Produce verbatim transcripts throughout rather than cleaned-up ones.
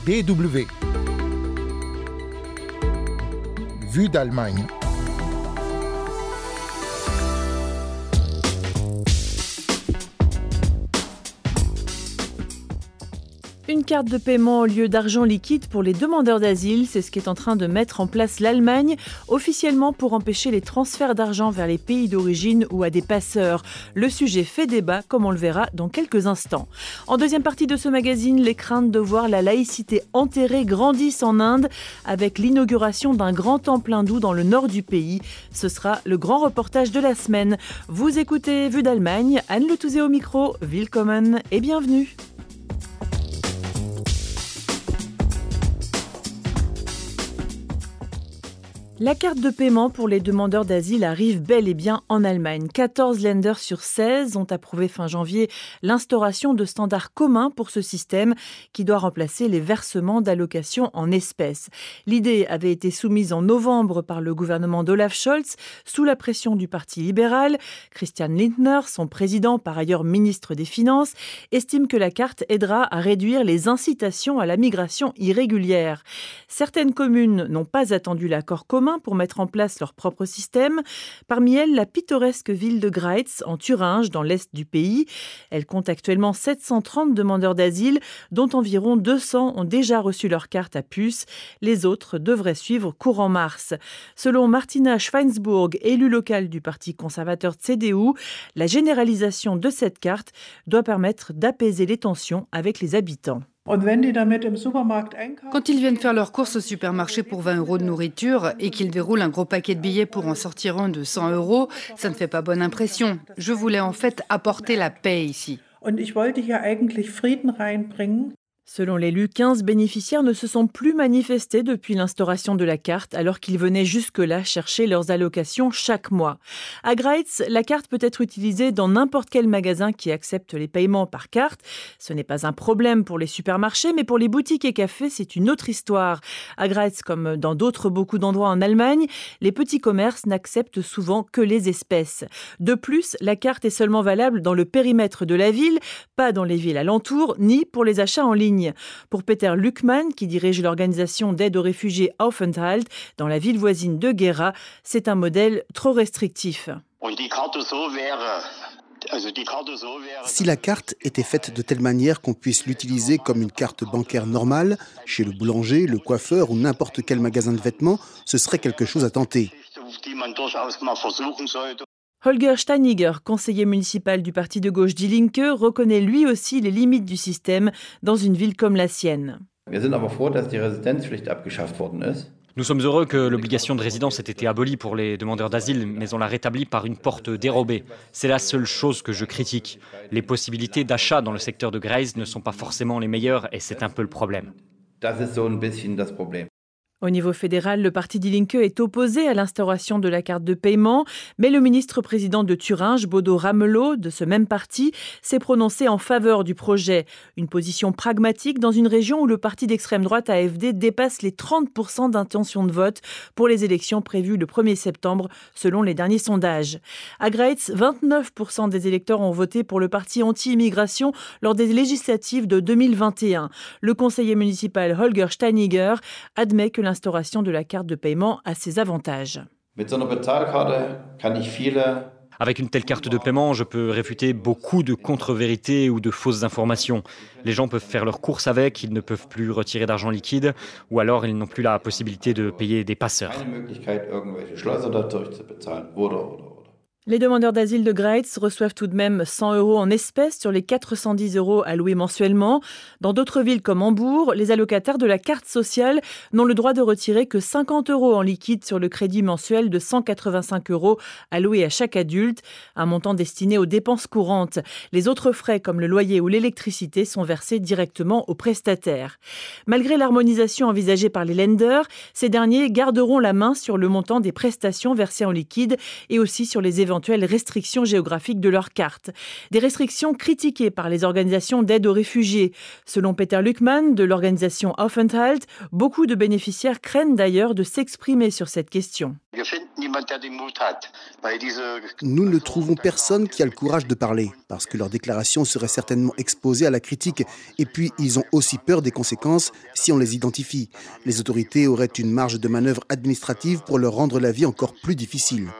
D W. Vue d'Allemagne. Une carte de paiement au lieu d'argent liquide pour les demandeurs d'asile, c'est ce qu'est en train de mettre en place l'Allemagne, officiellement pour empêcher les transferts d'argent vers les pays d'origine ou à des passeurs. Le sujet fait débat, comme on le verra dans quelques instants. En deuxième partie de ce magazine, les craintes de voir la laïcité enterrée grandissent en Inde avec l'inauguration d'un grand temple hindou dans le nord du pays. Ce sera le grand reportage de la semaine. Vous écoutez Vue d'Allemagne, Anne Le Touzé au micro, willkommen et bienvenue. La carte de paiement pour les demandeurs d'asile arrive bel et bien en Allemagne. quatorze Länder sur seize ont approuvé fin janvier l'instauration de standards communs pour ce système qui doit remplacer les versements d'allocations en espèces. L'idée avait été soumise en novembre par le gouvernement d'Olaf Scholz sous la pression du Parti libéral. Christian Lindner, son président, par ailleurs ministre des Finances, estime que la carte aidera à réduire les incitations à la migration irrégulière. Certaines communes n'ont pas attendu l'accord commun pour mettre en place leur propre système. Parmi elles, la pittoresque ville de Greiz, en Thuringe, dans l'est du pays. Elle compte actuellement sept cent trente demandeurs d'asile, dont environ deux cents ont déjà reçu leur carte à puce. Les autres devraient suivre courant mars. Selon Martina Schweinsburg, élue locale du parti conservateur C D U, la généralisation de cette carte doit permettre d'apaiser les tensions avec les habitants. Quand ils viennent faire leurs courses au supermarché pour vingt euros de nourriture et qu'ils déroulent un gros paquet de billets pour en sortir un de cent euros, ça ne fait pas bonne impression. Je voulais en fait apporter la paix ici. Selon l'élu, quinze bénéficiaires ne se sont plus manifestés depuis l'instauration de la carte, alors qu'ils venaient jusque-là chercher leurs allocations chaque mois. À Greiz, la carte peut être utilisée dans n'importe quel magasin qui accepte les paiements par carte. Ce n'est pas un problème pour les supermarchés, mais pour les boutiques et cafés, c'est une autre histoire. À Greiz, comme dans d'autres beaucoup d'endroits en Allemagne, les petits commerces n'acceptent souvent que les espèces. De plus, la carte est seulement valable dans le périmètre de la ville, pas dans les villes alentours, ni pour les achats en ligne. Pour Peter Lückmann, qui dirige l'organisation d'aide aux réfugiés Aufenthalt dans la ville voisine de Gera, c'est un modèle trop restrictif. Si la carte était faite de telle manière qu'on puisse l'utiliser comme une carte bancaire normale, chez le boulanger, le coiffeur ou n'importe quel magasin de vêtements, ce serait quelque chose à tenter. Holger Steinigger, conseiller municipal du parti de gauche Die Linke, reconnaît lui aussi les limites du système dans une ville comme la sienne. Nous sommes heureux que l'obligation de résidence ait été abolie pour les demandeurs d'asile, mais on l'a rétablie par une porte dérobée. C'est la seule chose que je critique. Les possibilités d'achat dans le secteur de Greiz ne sont pas forcément les meilleures et c'est un peu le problème. Au niveau fédéral, le parti Die Linke est opposé à l'instauration de la carte de paiement, mais le ministre-président de Thuringe, Bodo Ramelow, de ce même parti, s'est prononcé en faveur du projet. Une position pragmatique dans une région où le parti d'extrême droite A F D dépasse les trente pour cent d'intention de vote pour les élections prévues le premier septembre, selon les derniers sondages. À Greiz, vingt-neuf pour cent des électeurs ont voté pour le parti anti-immigration lors des législatives de deux mille vingt et un. Le conseiller municipal Holger Steinigger admet que l'instauration de la carte de paiement a ses avantages. Avec une telle carte de paiement, je peux réfuter beaucoup de contre-vérités ou de fausses informations. Les gens peuvent faire leurs courses avec, ils ne peuvent plus retirer d'argent liquide, ou alors ils n'ont plus la possibilité de payer des passeurs. Les demandeurs d'asile de Greiz reçoivent tout de même cent euros en espèces sur les quatre cent dix euros alloués mensuellement. Dans d'autres villes comme Hambourg, les allocataires de la carte sociale n'ont le droit de retirer que cinquante euros en liquide sur le crédit mensuel de cent quatre-vingt-cinq euros alloué à chaque adulte, un montant destiné aux dépenses courantes. Les autres frais comme le loyer ou l'électricité sont versés directement aux prestataires. Malgré l'harmonisation envisagée par les Länder, ces derniers garderont la main sur le montant des prestations versées en liquide et aussi sur les éventuelles restrictions géographiques de leur carte. Des restrictions critiquées par les organisations d'aide aux réfugiés. Selon Peter Lückmann de l'organisation Aufenthalt, beaucoup de bénéficiaires craignent d'ailleurs de s'exprimer sur cette question. Nous ne trouvons personne qui a le courage de parler, parce que leurs déclarations seraient certainement exposées à la critique. Et puis, ils ont aussi peur des conséquences si on les identifie. Les autorités auraient une marge de manœuvre administrative pour leur rendre la vie encore plus difficile.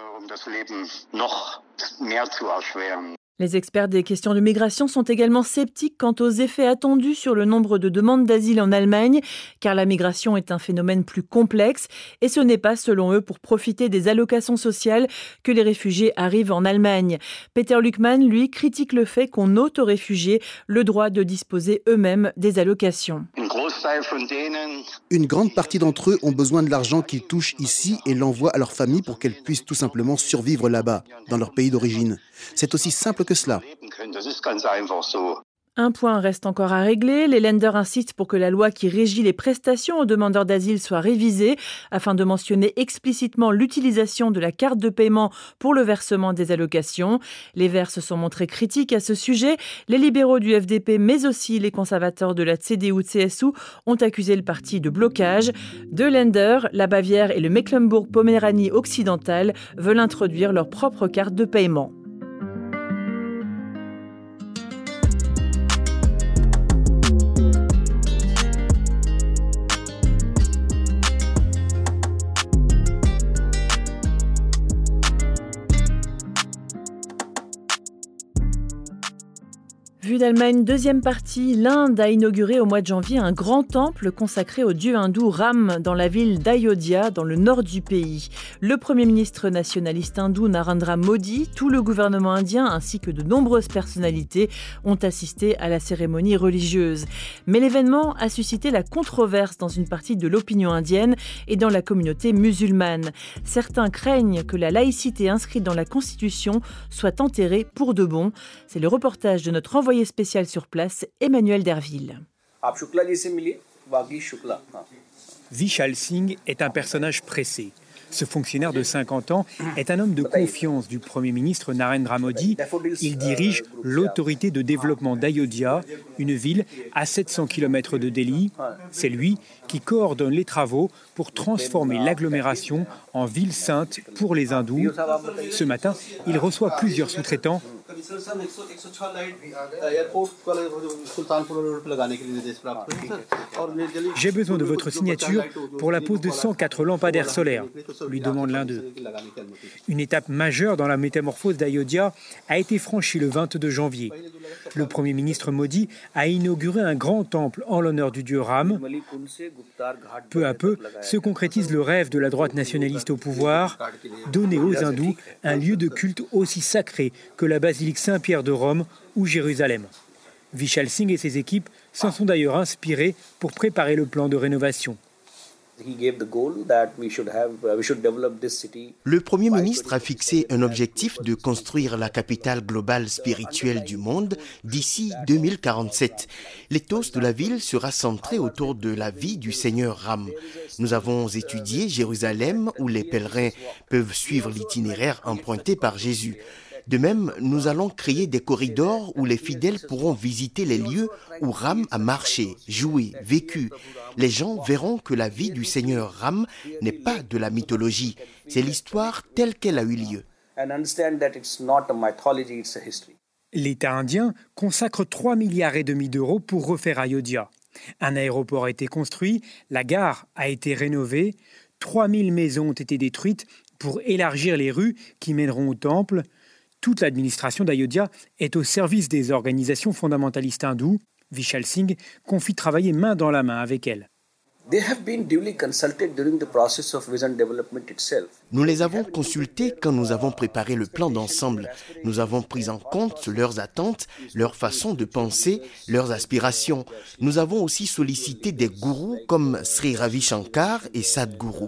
Les experts des questions de migration sont également sceptiques quant aux effets attendus sur le nombre de demandes d'asile en Allemagne, car la migration est un phénomène plus complexe et ce n'est pas, selon eux, pour profiter des allocations sociales que les réfugiés arrivent en Allemagne. Peter Luckmann, lui, critique le fait qu'on ôte aux réfugiés le droit de disposer eux-mêmes des allocations. Une grande partie d'entre eux ont besoin de l'argent qu'ils touchent ici et l'envoient à leur famille pour qu'elles puissent tout simplement survivre là-bas, dans leur pays d'origine. C'est aussi simple que cela. Un point reste encore à régler. Les Länder insistent pour que la loi qui régit les prestations aux demandeurs d'asile soit révisée afin de mentionner explicitement l'utilisation de la carte de paiement pour le versement des allocations. Les Verts se sont montrés critiques à ce sujet. Les libéraux du F D P, mais aussi les conservateurs de la C D U C S U ont accusé le parti de blocage. Deux Länder, la Bavière et le Mecklembourg-Poméranie occidentale, veulent introduire leur propre carte de paiement. Vue d'Allemagne, deuxième partie, l'Inde a inauguré au mois de janvier un grand temple consacré au dieu hindou Ram dans la ville d'Ayodhya, dans le nord du pays. Le Premier ministre nationaliste hindou Narendra Modi, tout le gouvernement indien ainsi que de nombreuses personnalités ont assisté à la cérémonie religieuse. Mais l'événement a suscité la controverse dans une partie de l'opinion indienne et dans la communauté musulmane. Certains craignent que la laïcité inscrite dans la Constitution soit enterrée pour de bon. C'est le reportage de notre envoyé spécial sur place, Emmanuel Derville. Vishal Singh est un personnage pressé. Ce fonctionnaire de cinquante ans est un homme de confiance du Premier ministre Narendra Modi. Il dirige l'autorité de développement d'Ayodhya, une ville à sept cents kilomètres de Delhi. C'est lui qui coordonne les travaux pour transformer l'agglomération en ville sainte pour les hindous. Ce matin, il reçoit plusieurs sous-traitants. J'ai besoin de votre signature pour la pose de cent quatre lampadaires solaires, lui demande l'un d'eux. Une étape majeure dans la métamorphose d'Ayodhya a été franchie le vingt-deux janvier. Le Premier ministre Modi a inauguré un grand temple en l'honneur du dieu Ram. Peu à peu se concrétise le rêve de la droite nationaliste au pouvoir, donner aux hindous un lieu de culte aussi sacré que la basilique Saint-Pierre de Rome ou Jérusalem. Vishal Singh et ses équipes s'en sont d'ailleurs inspirés pour préparer le plan de rénovation. Le Premier ministre a fixé un objectif de construire la capitale globale spirituelle du monde d'ici deux mille quarante-sept. L'éthos de la ville sera centré autour de la vie du Seigneur Ram. Nous avons étudié Jérusalem où les pèlerins peuvent suivre l'itinéraire emprunté par Jésus. De même, nous allons créer des corridors où les fidèles pourront visiter les lieux où Ram a marché, joué, vécu. Les gens verront que la vie du Seigneur Ram n'est pas de la mythologie, c'est l'histoire telle qu'elle a eu lieu. L'État indien consacre trois milliards et demi d'euros pour refaire Ayodhya. Un aéroport a été construit, la gare a été rénovée, trois mille maisons ont été détruites pour élargir les rues qui mèneront au temple. Toute l'administration d'Ayodhya est au service des organisations fondamentalistes hindoues. Vishal Singh confie travailler main dans la main avec elles. Nous les avons consultés quand nous avons préparé le plan d'ensemble. Nous avons pris en compte leurs attentes, leur façon de penser, leurs aspirations. Nous avons aussi sollicité des gourous comme Sri Ravi Shankar et Sadhguru.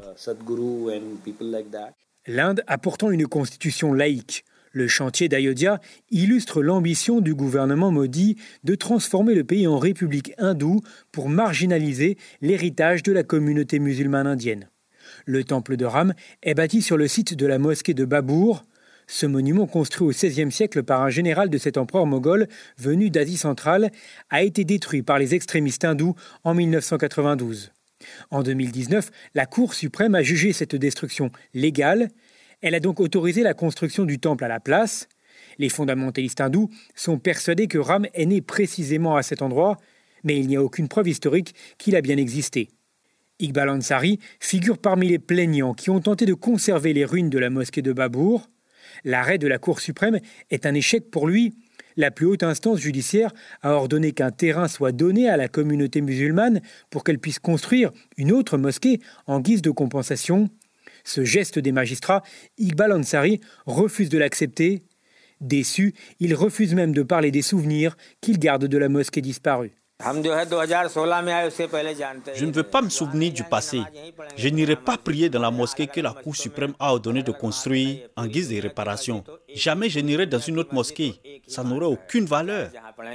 L'Inde a pourtant une constitution laïque. Le chantier d'Ayodhya illustre l'ambition du gouvernement Modi de transformer le pays en république hindoue pour marginaliser l'héritage de la communauté musulmane indienne. Le temple de Ram est bâti sur le site de la mosquée de Babur. Ce monument, construit au seizième siècle par un général de cet empereur moghol venu d'Asie centrale, a été détruit par les extrémistes hindous en mille neuf cent quatre-vingt-douze. En deux mille dix-neuf, la Cour suprême a jugé cette destruction légale. Elle a donc autorisé la construction du temple à la place. Les fondamentalistes hindous sont persuadés que Ram est né précisément à cet endroit, mais il n'y a aucune preuve historique qu'il a bien existé. Iqbal Ansari figure parmi les plaignants qui ont tenté de conserver les ruines de la mosquée de Babur. L'arrêt de la Cour suprême est un échec pour lui. La plus haute instance judiciaire a ordonné qu'un terrain soit donné à la communauté musulmane pour qu'elle puisse construire une autre mosquée en guise de compensation. Ce geste des magistrats, Iqbal Ansari refuse de l'accepter. Déçu, il refuse même de parler des souvenirs qu'il garde de la mosquée disparue. Je ne veux pas me souvenir du passé. Je n'irai pas prier dans la mosquée que la Cour suprême a ordonné de construire en guise de réparation. Jamais je n'irai dans une autre mosquée. Ça n'aurait aucune valeur.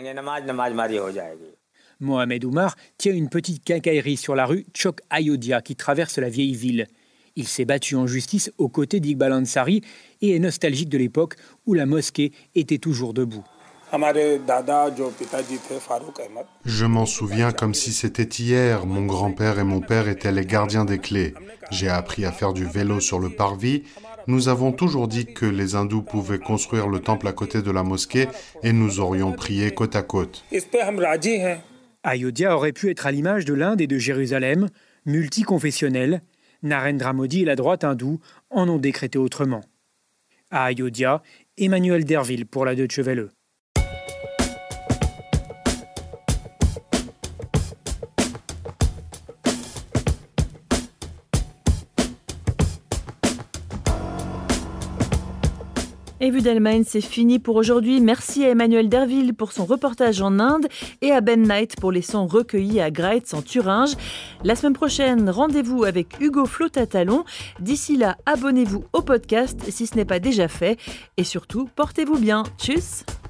Mohamed Oumar tient une petite quincaillerie sur la rue Chowk Ayodhya qui traverse la vieille ville. Il s'est battu en justice aux côtés d'Iqbal Ansari et est nostalgique de l'époque où la mosquée était toujours debout. Je m'en souviens comme si c'était hier. Mon grand-père et mon père étaient les gardiens des clés. J'ai appris à faire du vélo sur le parvis. Nous avons toujours dit que les hindous pouvaient construire le temple à côté de la mosquée et nous aurions prié côte à côte. Ayodhya aurait pu être à l'image de l'Inde et de Jérusalem, multiconfessionnelle. Narendra Modi et la droite hindoue en ont décrété autrement. À Ayodhya, Emmanuel Derville pour la Deutsche Welle. Et Vue d'Allemagne, c'est fini pour aujourd'hui. Merci à Emmanuel Derville pour son reportage en Inde et à Ben Knight pour les sons recueillis à Greitz en Thuringe. La semaine prochaine, rendez-vous avec Hugo Flotatalon. D'ici là, abonnez-vous au podcast si ce n'est pas déjà fait. Et surtout, portez-vous bien. Tchuss!